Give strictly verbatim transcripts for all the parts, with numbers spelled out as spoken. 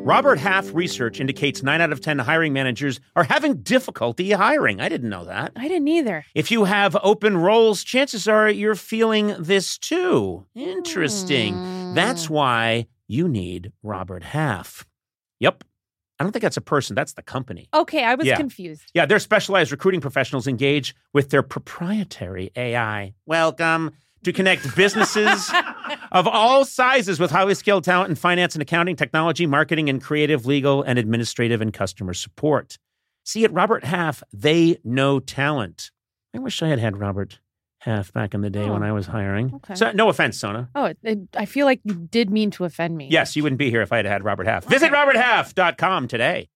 Robert Half research indicates nine out of ten hiring managers are having difficulty hiring. I didn't know that. I didn't either. If you have open roles, chances are you're feeling this too. Interesting. Mm. That's why you need Robert Half. Yep. I don't think that's a person. That's the company. Okay, I was yeah. confused. Yeah, their specialized recruiting professionals engage with their proprietary A I. Welcome to connect businesses of all sizes with highly skilled talent in finance and accounting, technology, marketing, and creative, legal, and administrative and customer support. See, at Robert Half, they know talent. I wish I had had Robert Half back in the day oh. when I was hiring. Okay. So, no offense, Sona. Oh, it, it, I feel like you did mean to offend me. Yes, you wouldn't be here if I had had Robert Half. Okay. Visit robert half dot com today.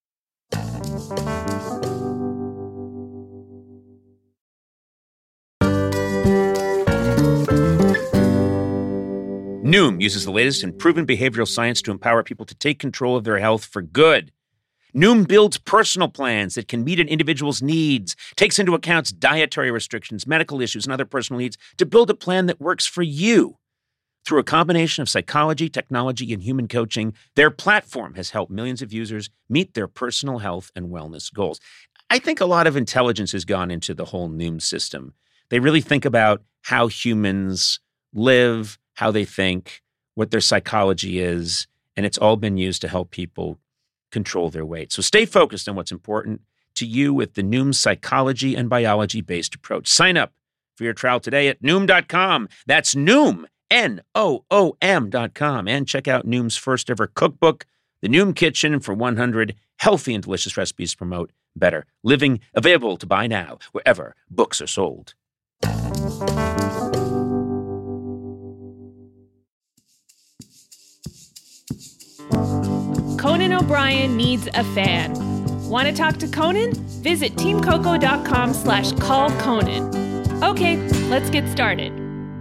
Noom uses the latest in proven behavioral science to empower people to take control of their health for good. Noom builds personal plans that can meet an individual's needs, takes into account dietary restrictions, medical issues, and other personal needs to build a plan that works for you. Through a combination of psychology, technology, and human coaching, their platform has helped millions of users meet their personal health and wellness goals. I think a lot of intelligence has gone into the whole Noom system. They really think about how humans live, how they think, what their psychology is, and it's all been used to help people control their weight. So stay focused on what's important to you with the Noom psychology and biology-based approach. Sign up for your trial today at Noom dot com. That's Noom, N O O M dot com. And check out Noom's first ever cookbook, The Noom Kitchen, for one hundred healthy and delicious recipes to promote better living. Available to buy now wherever books are sold. Conan O'Brien needs a fan. Want to talk to Conan? Visit teamcoco.com slash call Conan. Okay, let's get started.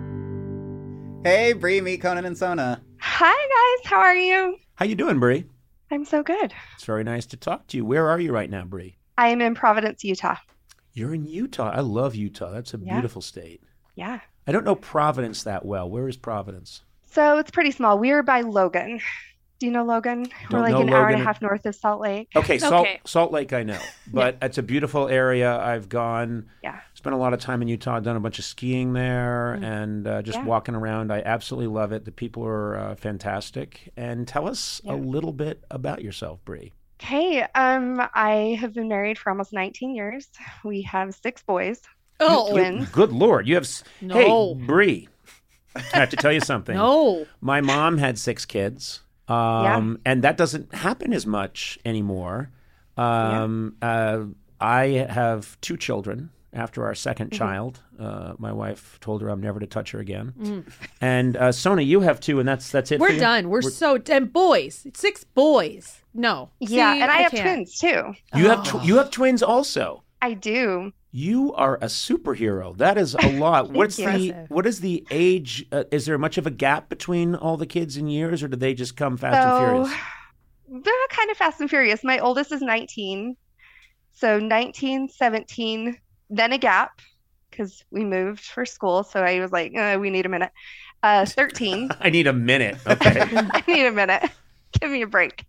Hey, Bree, meet Conan and Sona. Hi, guys. How are you? How you doing, Bree? I'm so good. It's very nice to talk to you. Where are you right now, Bree? I am in Providence, Utah. You're in Utah. I love Utah. That's a yeah. beautiful state. Yeah. I don't know Providence that well. Where is Providence? So it's pretty small. We're by Logan. Do you know Logan? Don't We're like know an Logan. hour and a half north of Salt Lake. Okay, Salt, okay. Salt Lake I know. But yeah. It's a beautiful area. I've gone, yeah. spent a lot of time in Utah, done a bunch of skiing there, mm. and uh, just yeah. walking around. I absolutely love it. The people are uh, fantastic. And tell us yeah. a little bit about yourself, Bree. Okay, um, I have been married for almost nineteen years. We have six boys. Oh, twins. Good Lord. You have, no. Hey, Bree, I have to tell you something. No. My mom had six kids. Um, yeah. And that doesn't happen as much anymore. Um, yeah. uh, I have two children. After our second mm-hmm. child, uh, my wife told her I'm never to touch her again. Mm. And uh, Sona, you have two, and that's that's it. We're for you? done. We're, We're so and boys, six boys. No, yeah, See, and I, I have can't. twins too. You oh. have tw- you have twins also. I do. You are a superhero. That is a lot. What's you. the what is the age? Uh, is there much of a gap between all the kids in years, or do they just come fast so, and furious? They're kind of fast and furious. My oldest is nineteen, so nineteen, seventeen, then a gap because we moved for school. So I was like, uh, we need a minute. Uh, thirteen. I need a minute. Okay. I need a minute. Give me a break.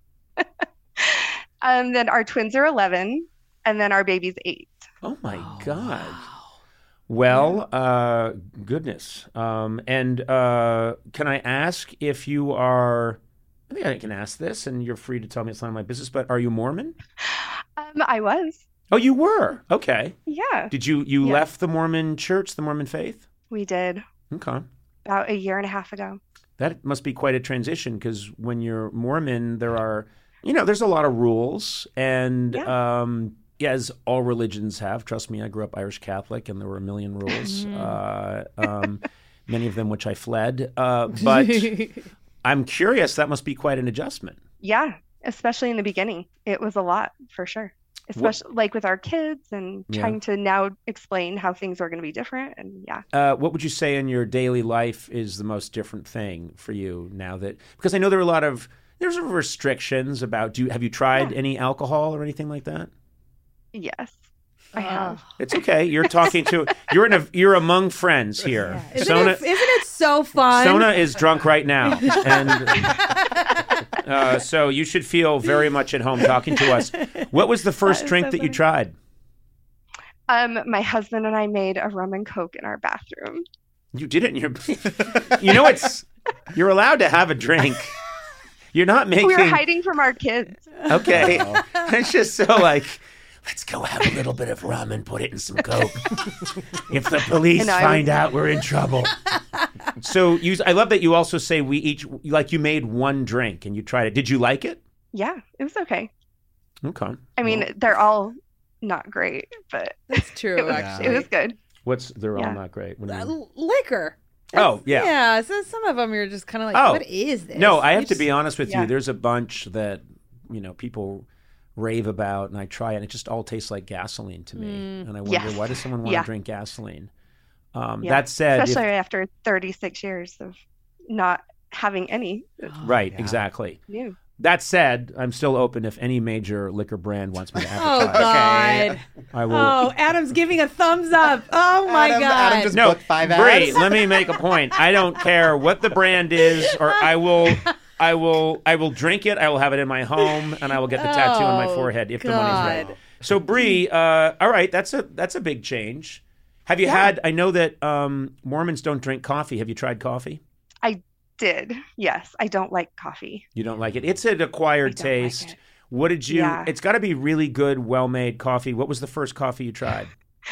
um, then our twins are eleven, and then our baby's eight. Oh, my oh, God. Wow. Well, uh, goodness. Um, and uh, can I ask if you are, I think I can ask this, and you're free to tell me it's none of my business, but are you Mormon? Um, I was. Oh, you were? Okay. Yeah. Did you, you yeah. left the Mormon church, the Mormon faith? We did. Okay. About a year and a half ago. That must be quite a transition, because when you're Mormon, there are, you know, there's a lot of rules, and yeah. um Yeah, as all religions have. Trust me, I grew up Irish Catholic, and there were a million rules, uh, um, many of them which I fled. Uh, but I'm curious, that must be quite an adjustment. Yeah, especially in the beginning. It was a lot, for sure. Especially what, like with our kids and trying yeah. to now explain how things are going to be different. And yeah. Uh, what would you say in your daily life is the most different thing for you now that, because I know there are a lot of, there's restrictions about, do you, have you tried yeah. any alcohol or anything like that? Yes, I have. It's okay. You're talking to you're in a you're among friends here. Yeah. Isn't, Sona, it, isn't it so fun? Sona is drunk right now, and Uh, so you should feel very much at home talking to us. What was the first That is drink so that you funny. tried? Um, my husband and I made a rum and coke in our bathroom. You did it in your... You know, it's... You're allowed to have a drink. You're not making... We were hiding from our kids. Okay. It's just so like, let's go have a little bit of rum and put it in some Coke. If the police And I find was- out, we're in trouble. So you, I love that you also say we each, like you made one drink and you tried it. Did you like it? Yeah, it was okay. Okay. I mean, Well, they're all not great, but That's true, it was actually. it was good. what's, they're all Yeah. not great. What do you Uh, mean? l- liquor. Oh, yeah. Yeah, so some of them you're just kind of like, Oh. what is this? No, I have You to just- be honest with yeah. you. There's a bunch that, you know, people rave about and I try it and it just all tastes like gasoline to me. Mm. And I wonder, Yes. why does someone want Yeah. to drink gasoline? Um, Yeah. That said, if- Especially after thirty-six years of not having any. It's right, Yeah. exactly. new. That said, I'm still open if any major liquor brand wants me to Oh, advertise. God. I will. Oh, Adam's giving a thumbs up. Oh, my Adam, God. Adam just No, booked five Bree, ads. let me make a point. I don't care what the brand is, or I will, I will, I will drink it. I will have it in my home, and I will get the tattoo on my Oh, forehead if the money's right. God. So, Bree, uh, all right, that's a that's a big change. Have you had? I know that um, Mormons don't drink coffee. Have you tried coffee? I did. Yes, I don't like coffee. You don't like it. It's an acquired I don't like taste. it. What did you? Yeah. It's got to be really good, well-made coffee. What was the first coffee you tried?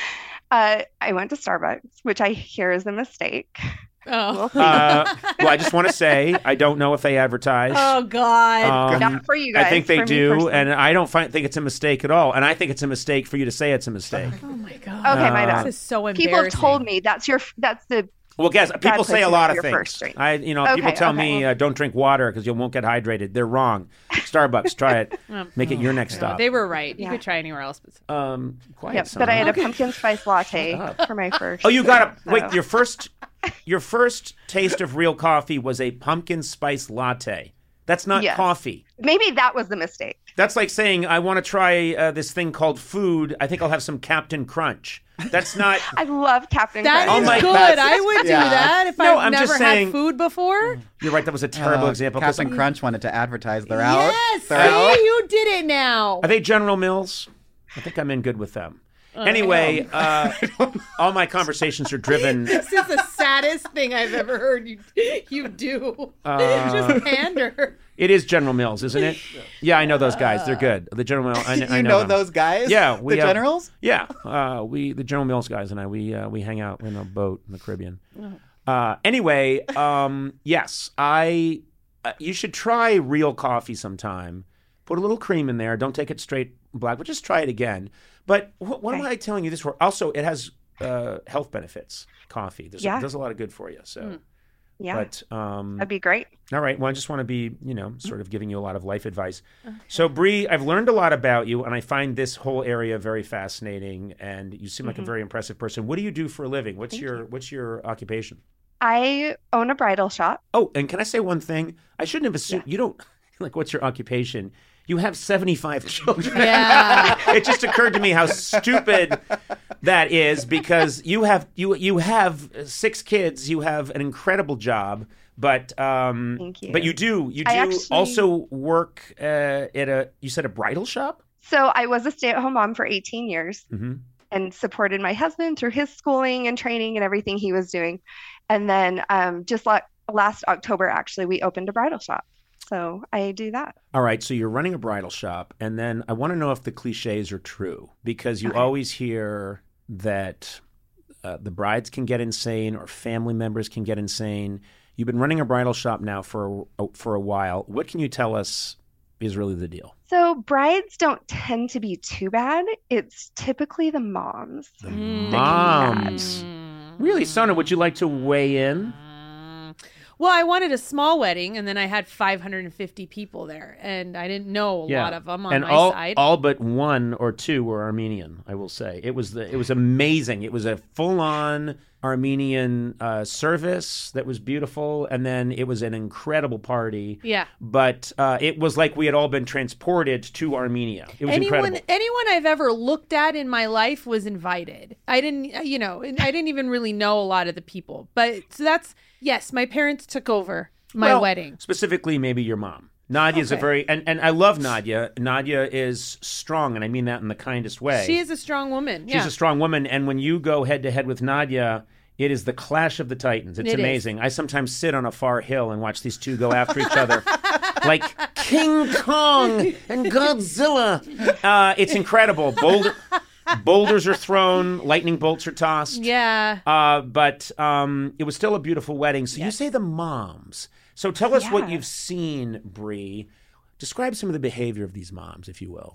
Uh, I went to Starbucks, which I hear is a mistake. Oh. Uh, well, I just want to say I don't know if they advertise. Oh, God. Um, Not for you guys. I think they for me do, personally. and I don't find, think it's a mistake at all. And I think it's a mistake for you to say it's a mistake. Oh, my God. Okay, my Uh, bad. This is so People embarrassing. have told me that's your that's the Well, guess people place say a to lot have of your things. first drink. I, you know, Okay, people tell okay. me uh, don't drink water because you won't get hydrated. They're wrong. Starbucks, try it. Make it your next No, stop. they were right. You Yeah. could try anywhere else. But... Um, quiet. yep. son. But I had Okay. a pumpkin spice latte up. for my first. Oh, you got a so- wait. Your first, your first taste of real coffee was a pumpkin spice latte. That's not Yes. coffee. Maybe that was the mistake. That's like saying I want to try uh, this thing called food. I think I'll have some Captain Crunch. That's not. I love Captain That Crunch. Oh is my good. God. I would do Yeah. that if No, I've I'm never just saying- had food before. You're right. That was a terrible Uh, example. 'cause Captain I'm- Crunch wanted to advertise. They're out. Yes, They're see, out. you did it now. Are they General Mills? I think I'm in good with them. Anyway, uh, all my conversations are driven. This is the saddest thing I've ever heard you you do. Uh, Just pander. It is General Mills, isn't it? Yeah, I know those guys. They're good. The General Mills. I, kn- You I know, know, them. those guys? Yeah, we, the uh, generals? Yeah, uh, we the General Mills guys and I we uh, we hang out in a boat in the Caribbean. Uh, anyway, um, yes, I. Uh, you should try real coffee sometime. Put a little cream in there. Don't take it straight black, but just try it again. But wh- what am Okay. I telling you this for? Also, it has uh, health benefits. Coffee. There's Yeah. it does a lot of good for you. So, Yeah, but um, that'd be great. all right. Well, I just want to be, you know, sort of giving you a lot of life advice. So, Bree, I've learned a lot about you, and I find this whole area very fascinating. And you seem like a very impressive person. What do you do for a living? What's Mm-hmm. Thank your What's your occupation? I own a bridal shop. Oh, and can I say one thing? I shouldn't have assumed you don't like. What's your occupation? You have seventy-five children. Yeah. It just occurred to me how stupid that is because you have you you have six kids. You have an incredible job, but um, Thank you. but you do you do I actually- also work uh, at a you said a bridal shop. So I was a stay-at-home mom for eighteen years Mm-hmm. and supported my husband through his schooling and training and everything he was doing. And then um, just like last October, actually, we opened a bridal shop. So I do that. All right, so you're running a bridal shop, and then I want to know if the cliches are true because you Okay. always hear that uh, the brides can get insane or family members can get insane. You've been running a bridal shop now for a, for a while. What can you tell us is really the deal? So brides don't tend to be too bad. It's typically the moms. The Mm. moms. Really, Sona, would you like to weigh in? Well, I wanted a small wedding, and then I had five hundred fifty people there, and I didn't know a Yeah. lot of them on and my all, side. all but one or two were Armenian, I will say. It was the it was amazing. It was a full-on Armenian uh, service that was beautiful, and then it was an incredible party. Yeah. But uh, it was like we had all been transported to Armenia. It was anyone incredible. anyone I've ever looked at in my life was invited. I didn't, you know, I didn't even really know a lot of the people. But so that's yes, my parents took over my Well, wedding. Specifically, maybe your mom. Nadia's Okay. a very, and, and I love Nadia. Nadia is strong, and I mean that in the kindest way. She is a strong woman. She's yeah. a strong woman, and when you go head to head with Nadia, it is the clash of the titans. It's It is. amazing. I sometimes sit on a far hill and watch these two go after each other, like King Kong and Godzilla. Uh, it's incredible. Boulder, boulders are thrown, lightning bolts are tossed. Yeah. Uh, but um, it was still a beautiful wedding. So you Yes. say the moms. So tell us what Yeah. you've seen, Bree. Describe some of the behavior of these moms, if you will.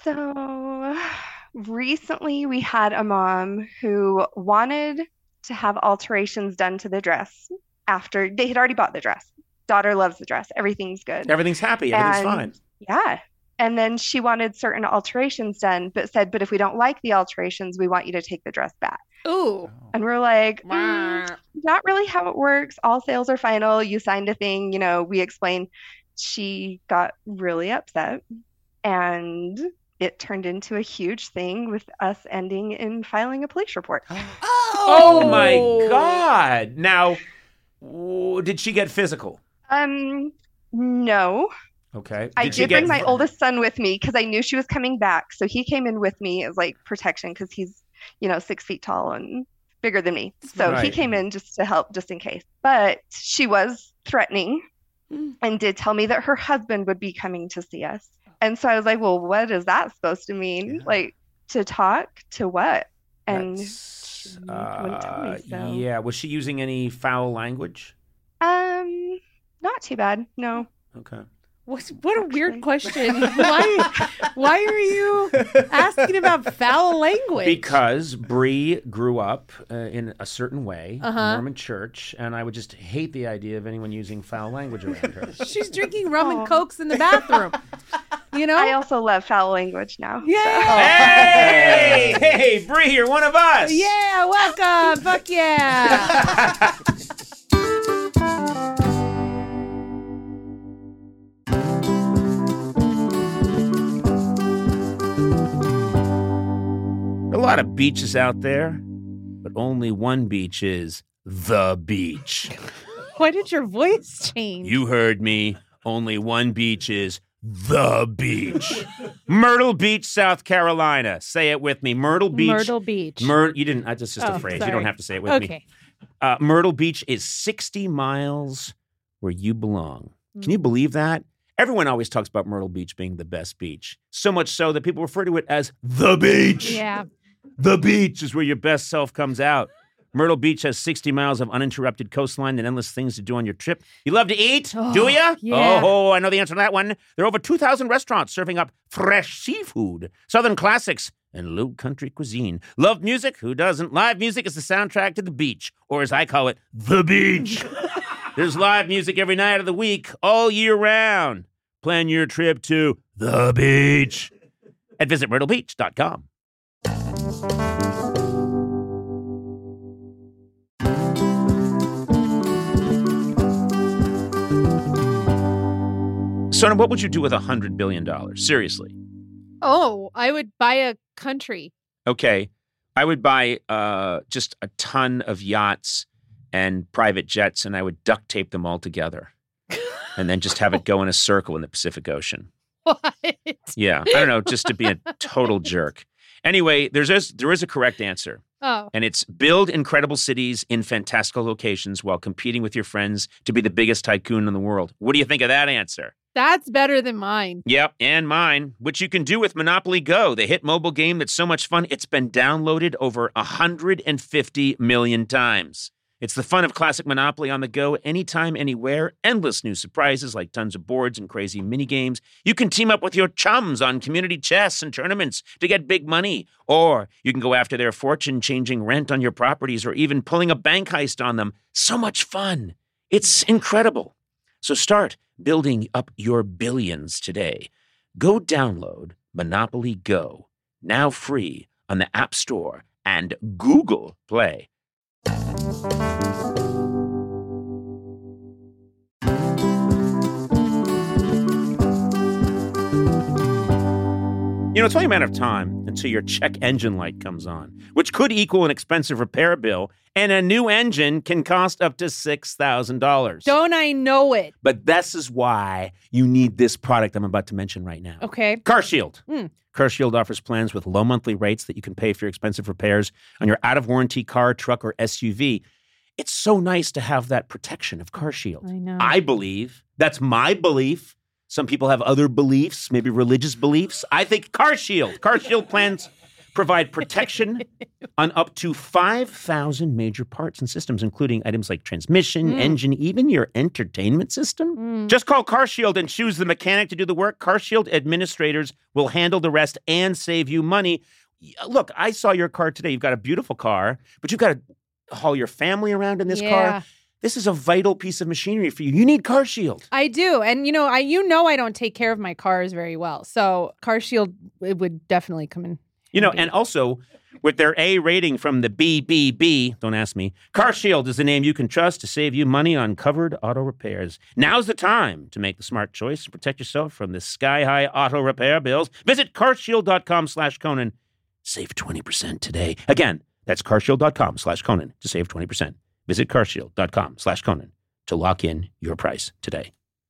So recently we had a mom who wanted to have alterations done to the dress after they had already bought the dress. Daughter loves the dress. Everything's good. Everything's happy. Everything's And- fine. Yeah. And then she wanted certain alterations done, but said, but if we don't like the alterations, we want you to take the dress back. Ooh. And we're like, mm, Wah. not really how it works. All sales are final. You signed a thing, you know, we explained. She got really upset and it turned into a huge thing with us ending in filing a police report. Oh, my God. Now, w- did she get physical? Um, no. Okay. I Did she did get bring my oldest son with me because I knew she was coming back. So he came in with me as like protection because he's, you know, six feet tall and bigger than me. So he Right. came in just to help, just in case. But she was threatening Mm. and did tell me that her husband would be coming to see us. And so I was like, well, what is that supposed to mean? Yeah. Like to talk to what? And That's, wouldn't tell me, uh, so- Yeah. Was she using any foul language? um, not too bad. No. Okay. What, what a weird Actually. question. Why why are you asking about foul language? Because Bree grew up uh, in a certain way, Uh-huh. Mormon church, and I would just hate the idea of anyone using foul language around her. she's drinking rum and Oh. cokes in the bathroom. You know? I also love foul language now. yeah. Hey, hey, Bree, you're one of us. Yeah, welcome. Fuck yeah. A lot of beaches out there, but only one beach is the beach. Why did your voice change? You heard me. Only one beach is the beach. Myrtle Beach, South Carolina. Say it with me. Myrtle Beach. Myrtle Beach. Myr- you didn't. That's just Oh, a phrase. You sorry. don't have to say it with me. Okay. Uh, Myrtle Beach is sixty miles where you belong. Can Hmm. you believe that? Everyone always talks about Myrtle Beach being the best beach. So much so that people refer to it as the beach. Yeah. The beach is where your best self comes out. Myrtle Beach has sixty miles of uninterrupted coastline and endless things to do on your trip. You love to eat, Oh, do ya? yeah. Oh, I know the answer to that one. There are over two thousand restaurants serving up fresh seafood, southern classics, and low country cuisine. Love music? Who doesn't? Live music is the soundtrack to the beach, or as I call it, the beach. There's live music every night of the week, all year round. Plan your trip to the beach at visit myrtle beach dot com. Sona, what would you do with one hundred billion dollars? Seriously. Oh, I would buy a country. Okay. I would buy uh, just a ton of yachts and private jets, and I would duct tape them all together and then just have it go in a circle in the Pacific Ocean. What? Yeah. I don't know, just to be a total jerk. Anyway, there's a, there is a correct answer, Oh. and it's build incredible cities in fantastical locations while competing with your friends to be the biggest tycoon in the world. What do you think of that answer? That's better than mine. Yep, and mine, which you can do with Monopoly Go, the hit mobile game that's so much fun, it's been downloaded over one hundred fifty million times. It's the fun of classic Monopoly on the go, anytime, anywhere. Endless new surprises like tons of boards and crazy mini games. You can team up with your chums on community chess and tournaments to get big money. Or you can go after their fortune-changing rent on your properties or even pulling a bank heist on them. So much fun. It's incredible. So start building up your billions today. Go download Monopoly Go, now free on the App Store and Google Play. You know, it's only a matter of time until your check engine light comes on, which could equal an expensive repair bill, and a new engine can cost up to six thousand dollars. Don't I know it? But this is why you need this product I'm about to mention right now. Okay. CarShield. Hmm. CarShield offers plans with low monthly rates that you can pay for your expensive repairs on your out-of-warranty car, truck, or S U V. It's so nice to have that protection of CarShield. I know. I believe. That's my belief. Some people have other beliefs, maybe religious beliefs. I think CarShield. CarShield plans provide protection on up to five thousand major parts and systems, including items like transmission, Mm. engine, even your entertainment system. Mm. Just call CarShield and choose the mechanic to do the work. CarShield administrators will handle the rest and save you money. Look, I saw your car today. You've got a beautiful car, but you've got to haul your family around in this Yeah. car. This is a vital piece of machinery for you. You need CarShield. I do. And, you know, I you know I don't take care of my cars very well. So CarShield, it would definitely come in. You know, handy. and also with their A rating from the B B B, don't ask me, CarShield is the name you can trust to save you money on covered auto repairs. Now's the time to make the smart choice and protect yourself from the sky-high auto repair bills. Visit carshield.com slash Conan. Save twenty percent today. Again, that's carshield.com slash Conan to save twenty percent. Visit carshield.com slash Conan to lock in your price today.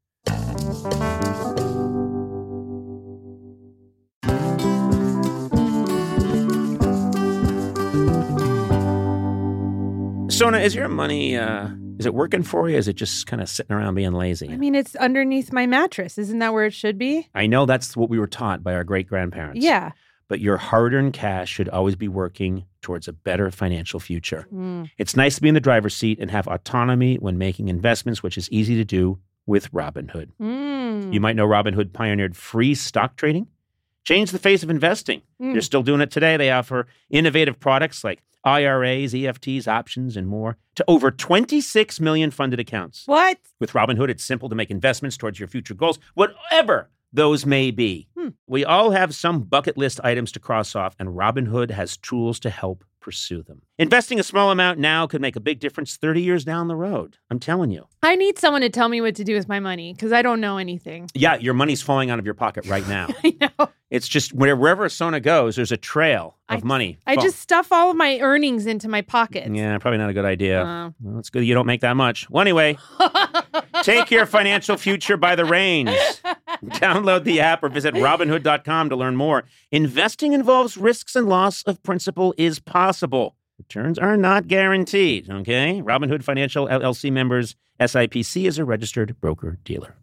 Sona, is your money, uh, is it working for you? Is it just kind of sitting around being lazy? I mean, it's underneath my mattress. Isn't that where it should be? I know that's what we were taught by our great-grandparents. Yeah. But your hard-earned cash should always be working towards a better financial future. Mm. It's nice to be in the driver's seat and have autonomy when making investments, which is easy to do with Robinhood. Mm. You might know Robinhood pioneered free stock trading, changed the face of investing. Mm. They're still doing it today. They offer innovative products like I R As, E F Ts, options, and more to over twenty-six million funded accounts. What? With Robinhood, it's simple to make investments towards your future goals, whatever those may be. Hmm. We all have some bucket list items to cross off, and Robinhood has tools to help pursue them. Investing a small amount now could make a big difference thirty years down the road. I'm telling you. I need someone to tell me what to do with my money because I don't know anything. Yeah, your money's falling out of your pocket right now. I know. It's just where- wherever Sona goes, there's a trail of I- money. I fall- just stuff all of my earnings into my pockets. Yeah, probably not a good idea. Uh. Well, it's good you don't make that much. Well, anyway, take your financial future by the reins. Download the app or visit Robinhood dot com to learn more. Investing involves risks and loss of principal is possible. Returns are not guaranteed, okay? Robinhood Financial L L C members, S I P C is a registered broker-dealer.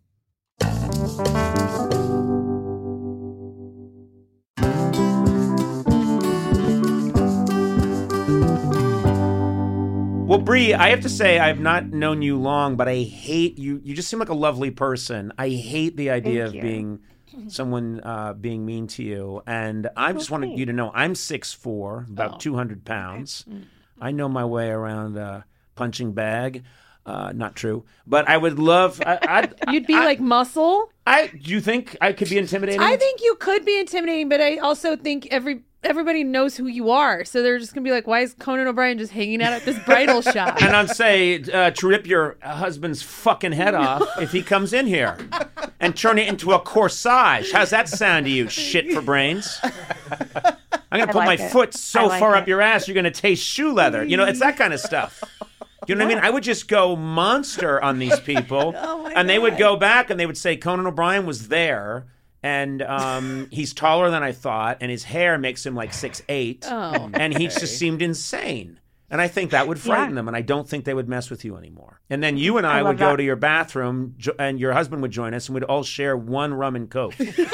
Well, Bree, I have to say I've not known you long, but I hate you. You just seem like a lovely person. I hate the idea Thank of you. being someone uh, being mean to you. And I just wanted Okay. you to know I'm six foot four, about Oh. two hundred pounds. I know my way around a punching bag. Uh, not true, but I would love. I, I'd, You'd be I, like muscle. I. Do you think I could be intimidating? I think you could be intimidating, but I also think every everybody knows who you are. So they're just going to be like, why is Conan O'Brien just hanging out at this bridal shop? And I'd say uh, to rip your husband's fucking head off if he comes in here and turn it into a corsage. How's that sound to you, shit for brains? I'm going to I put like my it. foot so I like far it. up your ass, you're going to taste shoe leather. You know, it's that kind of stuff. You know what I mean? I would just go monster on these people. And they would go back and they would say Conan O'Brien was there. And um, he's taller than I thought. And his hair makes him like six eight. Oh. And he just seemed insane. And I think that would frighten Yeah. them. And I don't think they would mess with you anymore. And then you and I, I would love go that. to your bathroom jo- and your husband would join us and we'd all share one rum and Coke.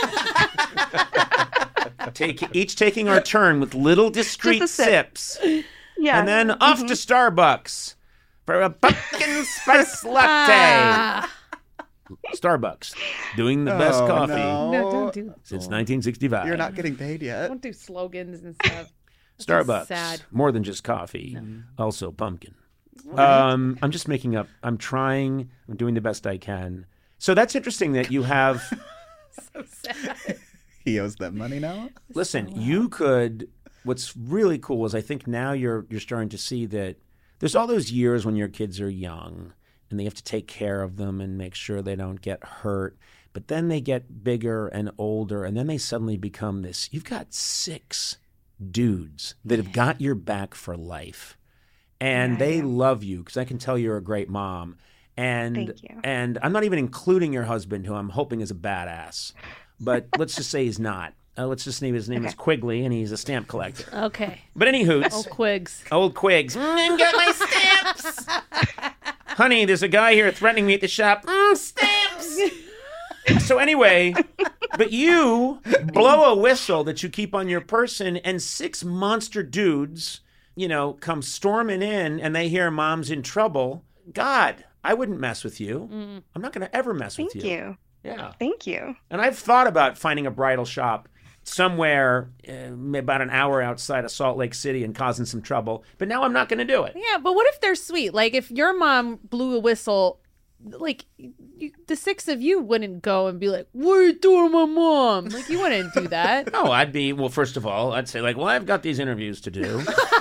Take, each taking our turn with little discreet Just a sip. sips. Yeah. And then off to Starbucks for a pumpkin spice latte. Ah. Starbucks, doing the best Oh, coffee no. No, don't do since nineteen sixty-five. You're not getting paid yet. don't do slogans and stuff. That's Starbucks, sad. more than just coffee, also pumpkin. Um, I'm just making up. I'm trying. I'm doing the best I can. So that's interesting that you have. So sad. He owes them money now. Listen, you could. What's really cool is I think now you're you're starting to see that there's all those years when your kids are young and they have to take care of them and make sure they don't get hurt. But then they get bigger and older, and then they suddenly become this. You've got six dudes that have got your back for life, and Yeah, they yeah. love you because I can tell you're a great mom. And Thank you. and I'm not even including your husband, who I'm hoping is a badass, but let's just say he's not. Uh, let's just name his name Okay. is Quigley, and he's a stamp collector. Okay. But any hoots, Oh, Quigs. old Quigs. Mm, got my stamps. Honey, there's a guy here threatening me at the shop. Mm, stamps. So anyway, but you blow a whistle that you keep on your person, and six monster dudes, you know, come storming in, and they hear mom's in trouble. God, I wouldn't mess with you. Mm. I'm not going to ever mess Thank with you. Yeah. Thank you. And I've thought about finding a bridal shop somewhere uh, about an hour outside of Salt Lake City and causing some trouble. But now I'm not going to do it. Yeah, but what if they're sweet? Like, if your mom blew a whistle, like, you, the six of you wouldn't go and be like, what are you doing to my mom? Like, you wouldn't do that. No, I'd be, well, first of all, I'd say, like, well, I've got these interviews to do.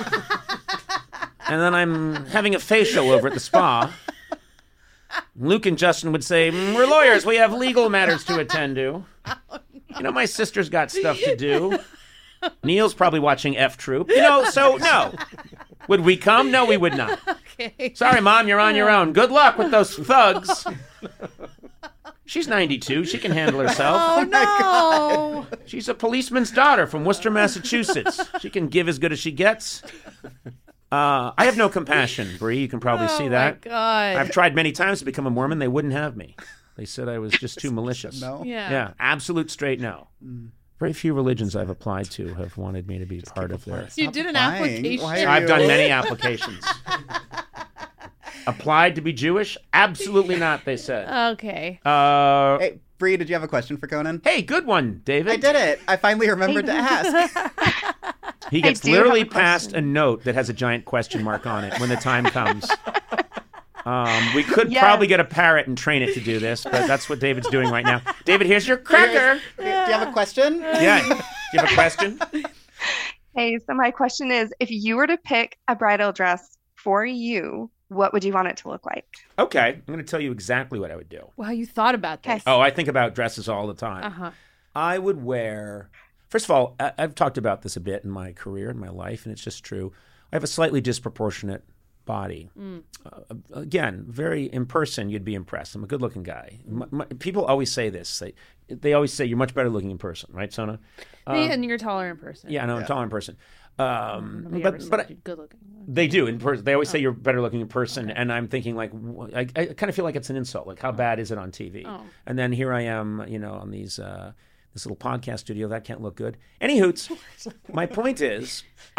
And then I'm having a facial over at the spa. Luke and Justin would say, mm, we're lawyers. We have legal matters to attend to. You know, my sister's got stuff to do. Neil's probably watching F Troop. You know, so no. Would we come? No, we would not. Okay. Sorry, Mom, you're on your own. Good luck with those thugs. She's ninety-two. She can handle herself. Oh, no. She's a policeman's daughter from Worcester, Massachusetts. She can give as good as she gets. Uh, I have no compassion, Bree. You can probably Oh, see my that. God. I've tried many times to become a Mormon. They wouldn't have me. They said I was just too malicious. No. Yeah. Yeah, absolute straight no. Very few religions I've applied to have wanted me to be part of their. You did an applying. application. Why are I've you- done many applications. Applied to be Jewish? Absolutely not, they said. Okay. Uh, Hey, Bree, did you have a question for Conan? hey, good one, David. I did it. I finally remembered to ask. He I gets do have literally a passed a question. note that has a giant question mark on it when the time comes. Um, we could Yes. probably get a parrot and train it to do this, but that's what David's doing right now. David, here's your cracker. Do you have a question? Yeah. Do you have a question? Hey, so my question is, if you were to pick a bridal dress for you, what would you want it to look like? Okay. I'm going to tell you exactly what I would do. Wow, you thought about this. Okay. Oh, I think about dresses all the time. Uh-huh. I would wear, first of all, I- I've talked about this a bit in my career, in my life, and it's just true. I have a slightly disproportionate body. Mm. Uh, again, very in person, you'd be impressed. I'm a good-looking guy. My, my, people always say this. They, they always say you're much better looking in person, right, Sona? Hey, and you're taller in person. Yeah, I know I'm taller in person. Um, Nobody ever but said but you're good looking. they do in person. They always say you're better looking in person, and I'm thinking like wh- I, I kind of feel like it's an insult. Like how bad is it on T V? Oh. And then here I am, you know, on these uh, this little podcast studio that can't look good. Any hoots. My point is,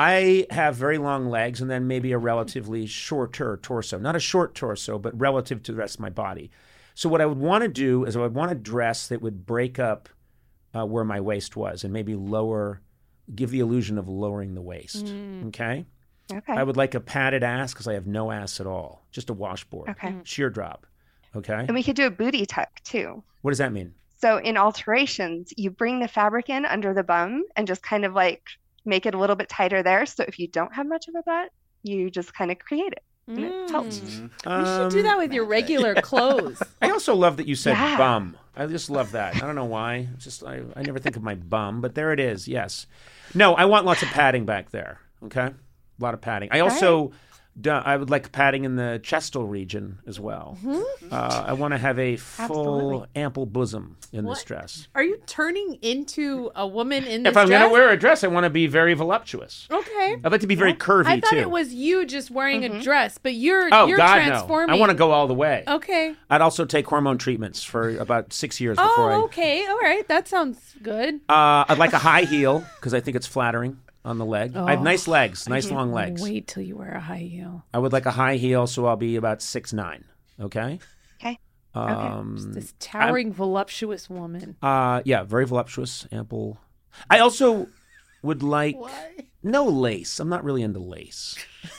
I have very long legs and then maybe a relatively shorter torso. Not a short torso, but relative to the rest of my body. So what I would want to do is I would want a dress that would break up uh, where my waist was and maybe lower, give the illusion of lowering the waist. Mm. Okay. Okay. I would like a padded ass because I have no ass at all. Just a washboard. Okay. Sheer drop. Okay. And we could do a booty tuck too. What does that mean? So in alterations, you bring the fabric in under the bum and just kind of like make it a little bit tighter there. So if you don't have much of a butt, you just kind of create it. And it helps. Mm. You should do that with your regular clothes. I also love that you said Yeah. bum. I just love that. I don't know why. It's just I, I never think of my bum, but there it is. Yes. No, I want lots of padding back there. Okay. A lot of padding. I also, do, I would like padding in the chestal region as well. Uh, I want to have a full, Absolutely. ample bosom in this What? dress. Are you turning into a woman in this If I'm dress? going to wear a dress, I want to be very voluptuous. Okay. I'd like to be very curvy I thought too. it was you just wearing a dress, but you're oh you're God, no! transforming. I want to go all the way. Okay. I'd also take hormone treatments for about six years before Oh, I. okay. All right. That sounds good. Uh, I'd like a high heel because I think it's flattering on the leg. I have nice legs, nice long legs. Wait till you wear a high heel. I would like a high heel, so I'll be about six nine. Okay. Okay. Um, This towering, voluptuous woman. uh, yeah, very voluptuous, ample. I also would like no lace. I'm not really into lace.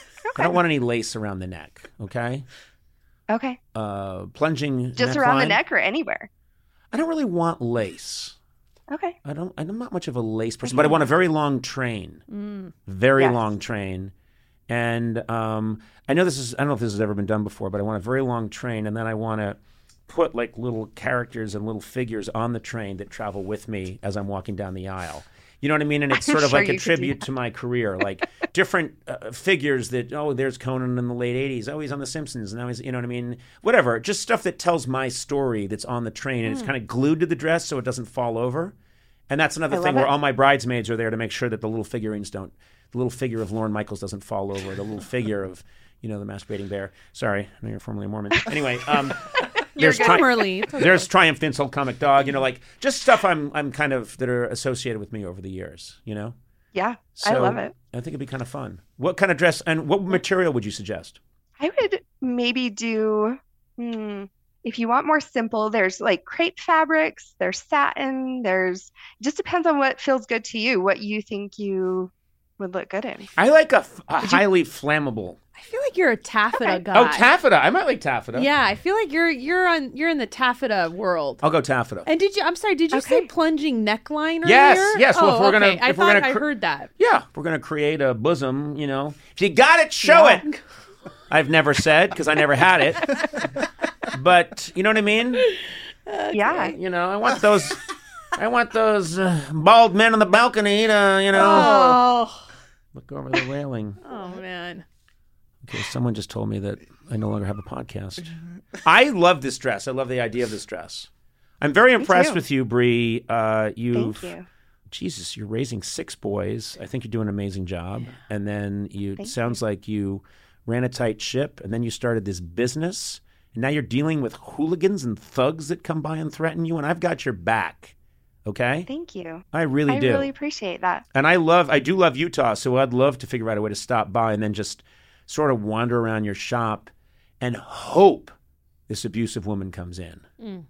I don't want any lace around the neck. Okay. Okay. Uh, plunging. Just around the neckline. neck or anywhere. I don't really want lace. Okay. I don't. I'm not much of a lace person, but I want a very long train, Mm. very Yes. long train, and um, I know this is. I don't know if this has ever been done before, but I want a very long train, and then I want to put like little characters and little figures on the train that travel with me as I'm walking down the aisle. You know what I mean? And it's I'm sort of sure like a you could do tribute that. to my career, like different uh, figures that, oh, there's Conan in the late eighties. Oh, he's on The Simpsons. Now he's, you know what I mean? Whatever. Just stuff that tells my story that's on the train. And Hmm. it's kind of glued to the dress so it doesn't fall over. And that's another I thing love where it. all my bridesmaids are there to make sure that the little figurines don't, the little figure of Lorne Michaels doesn't fall over. The little figure of, you know, the masturbating bear. Sorry, I know you're formerly a Mormon. Anyway, um, there's, tri- Formerly. It's okay. there's Triumph Insult Comic Dog, you know, like just stuff I'm I'm kind of, that are associated with me over the years, you know? Yeah, I So love it. I think it'd be kind of fun. What kind of dress and what material would you suggest? I would maybe do, hmm, if you want more simple, there's like crepe fabrics, there's satin, there's, it just depends on what feels good to you, what you think you would look good in. I like a, a highly flammable. I feel like you're a taffeta Okay. guy. Oh, taffeta. I might like taffeta. Yeah, I feel like you're you're on you're in the taffeta world. I'll go taffeta. And did you? I'm sorry. Did you say Okay. plunging neckline earlier? Yes, yes, well, Oh, if we're gonna- okay. I if we're thought gonna I cr- heard that. Yeah, we're going to create a bosom, you know. If you got it, show Yeah. it. I've never said because I never had it. But you know what I mean? Yeah. You know, I want those I want those uh, bald men on the balcony to, you know, Oh, look over the railing. oh man. Okay, someone just told me that I no longer have a podcast. I love this dress. I love the idea of this dress. I'm very impressed too. with you, Bree. Uh, you've, Thank you. Jesus, you're raising six boys. I think you're doing an amazing job. And then you, it Thank sounds like you ran a tight ship, and then you started this business, and now you're dealing with hooligans and thugs that come by and threaten you, and I've got your back. Okay? Thank you. I really I do. really appreciate that. And I love, I do love Utah, so I'd love to figure out a way to stop by and then just sort of wander around your shop and hope this abusive woman comes in. Mm.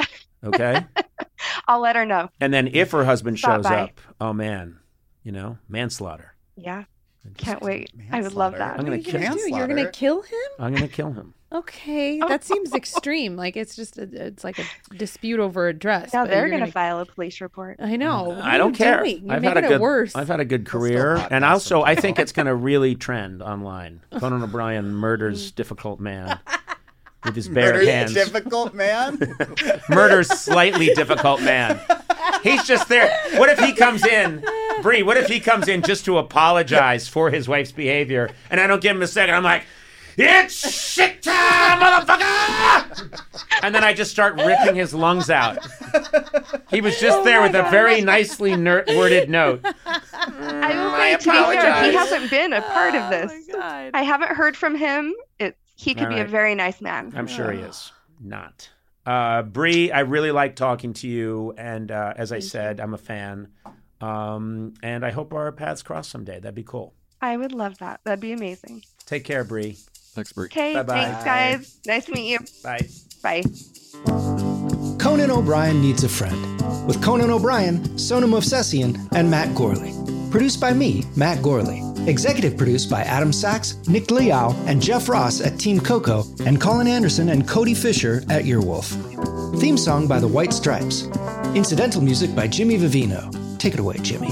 Okay? I'll let her know. And then if her husband Stop shows by. up, oh man, you know, manslaughter. Yeah. Can't wait. I would love Manslaughter. that. I'm gonna What are you gonna kill- do? You're gonna Manslaughter. kill him? I'm going to kill him. Okay, that seems extreme. Like it's just a, it's like a dispute over a dress. Now but they're you're going to file a police report. I know. What I are don't you care. doing? You're I've making had a it good, worse. I've had a good still career, podcast and also I sometimes. think it's going to really trend online. Conan O'Brien murders difficult man with his bare Murder's hands. difficult, man. Murders slightly difficult man. He's just there. What if he comes in, Bree? What if he comes in just to apologize for his wife's behavior, and I don't give him a second? I'm like, it's shit time, motherfucker! And then I just start ripping his lungs out. He was just there with a very nicely ner- worded note. I will I say, to be fair, apologize. he hasn't been a part of Oh this. my God. I haven't heard from him. It, he could All be a right. very nice man. I'm sure he is. Not. Uh, Bree, I really like talking to you, and uh, as I said, I'm a fan. Um, and I hope our paths cross someday. That'd be cool. I would love that. That'd be amazing. Take care, Bree. Thanks, Brie. Okay, Bye-bye. thanks, guys. Nice to meet you. Bye. Bye. Conan O'Brien Needs a Friend, with Conan O'Brien, Sonam Movsesian, and Matt Gorley. Produced by me, Matt Gorley. Executive produced by Adam Sachs, Nick Liao, and Jeff Ross at Team Coco, and Colin Anderson and Cody Fisher at Earwolf. Theme song by the White Stripes. Incidental music by Jimmy Vivino. Take it away, Jimmy.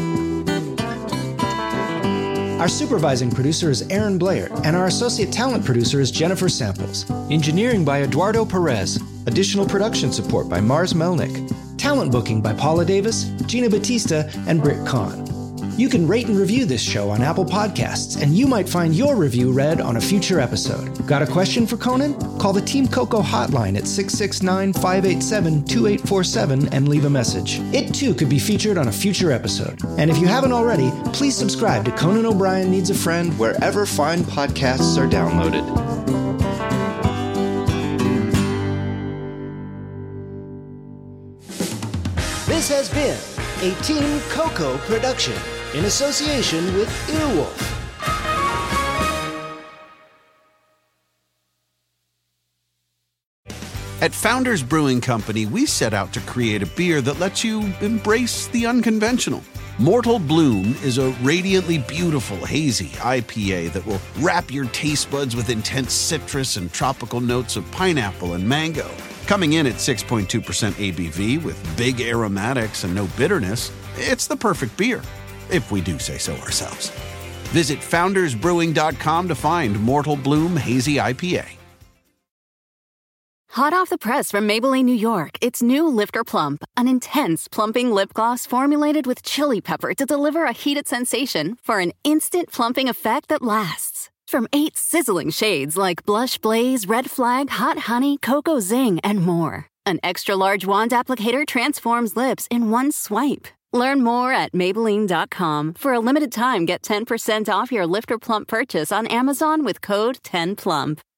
Our supervising producer is Aaron Blair, and our associate talent producer is Jennifer Samples. Engineering by Eduardo Perez. Additional production support by Mars Melnick. Talent booking by Paula Davis, Gina Batista, and Britt Kahn. You can rate and review this show on Apple Podcasts, and you might find your review read on a future episode. Got a question for Conan? Call the Team Coco hotline at six six nine, five eight seven, two eight four seven and leave a message. It too could be featured on a future episode. And if you haven't already, please subscribe to Conan O'Brien Needs a Friend Wherever fine podcasts are downloaded. This has been a Team Coco production in association with Earwolf. At Founders Brewing Company, we set out to create a beer that lets you embrace the unconventional. Mortal Bloom is a radiantly beautiful, hazy I P A that will wrap your taste buds with intense citrus and tropical notes of pineapple and mango. Coming in at six point two percent A B V with big aromatics and no bitterness, it's the perfect beer, if we do say so ourselves. Visit founders brewing dot com to find Mortal Bloom Hazy I P A. Hot off the press from Maybelline, New York, it's new Lifter Plump, an intense plumping lip gloss formulated with chili pepper to deliver a heated sensation for an instant plumping effect that lasts. From eight sizzling shades like Blush Blaze, Red Flag, Hot Honey, Cocoa Zing, and more. An extra-large wand applicator transforms lips in one swipe. Learn more at Maybelline dot com. For a limited time, get ten percent off your Lifter Plump purchase on Amazon with code ten plump.